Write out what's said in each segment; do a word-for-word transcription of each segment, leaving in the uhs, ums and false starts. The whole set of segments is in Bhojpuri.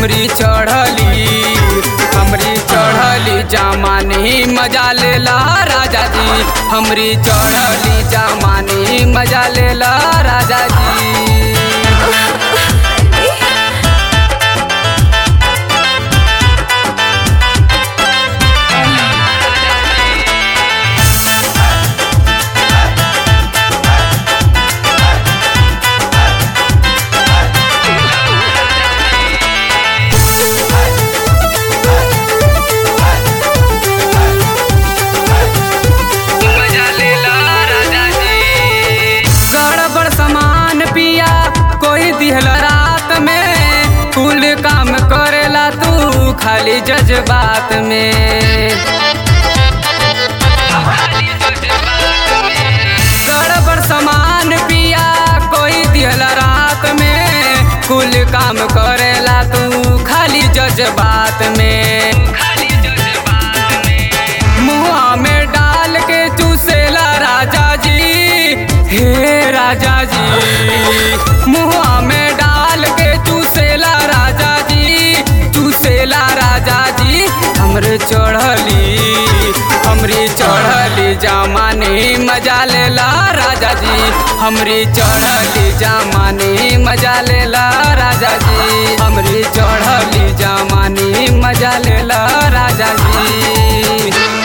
हमरी चढ़ली हमरी चढ़ली जमानी मजा लेला राजा जी, हमरी चढ़ली जमानी मजा लेला राजा जी। रात में कुल काम करेला तू खाली जज्बात में, गड़बड़ सामान पिया कोई दिहला रात में, कुल काम करेला तू खाली जज्बात में। मुँह में डाल के चूसेला राजा जी, हे राजा जी, मुँह में डाल के चूसेला राजा जी, चूसेला राजा जी। हमरे चढ़ली हमरी चढ़ली जमानी मजा लेला राजा जी, हमरी चढ़ली जमानी मजा लेला राजा जी, हमरी चढ़ली जमानी मजा लेला राजा जी।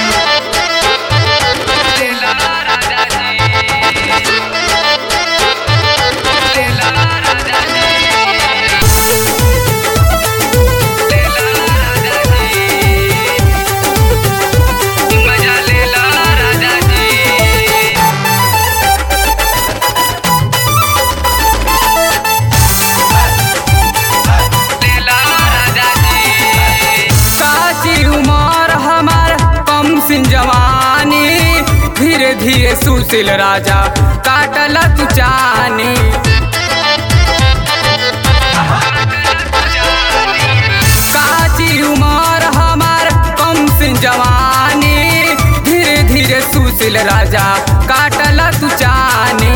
जवानी धीरे धीरे सुशील राजा काटला तू चानी, काची उमर हमार कम सिंह जवानी, धीरे धीरे सुशील राजा काटला तू चानी।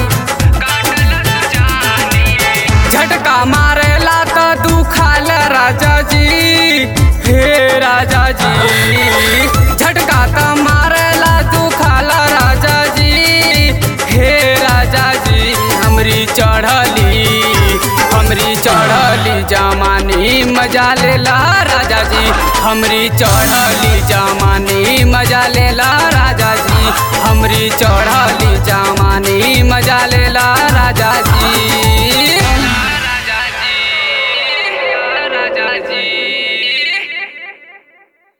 झटका मारेला तो दुखाल राजा जी, हे राजा जी, झटका तो मारेला दुखाला राजा जी, हे राजा जी। हमरी चढ़ली हमरी चढ़ली जमानी मजा लेला राजा जी, हमरी चढ़ली जमानी मजा लेला राजा जी, हमरी चढ़ली जमानी मजा ले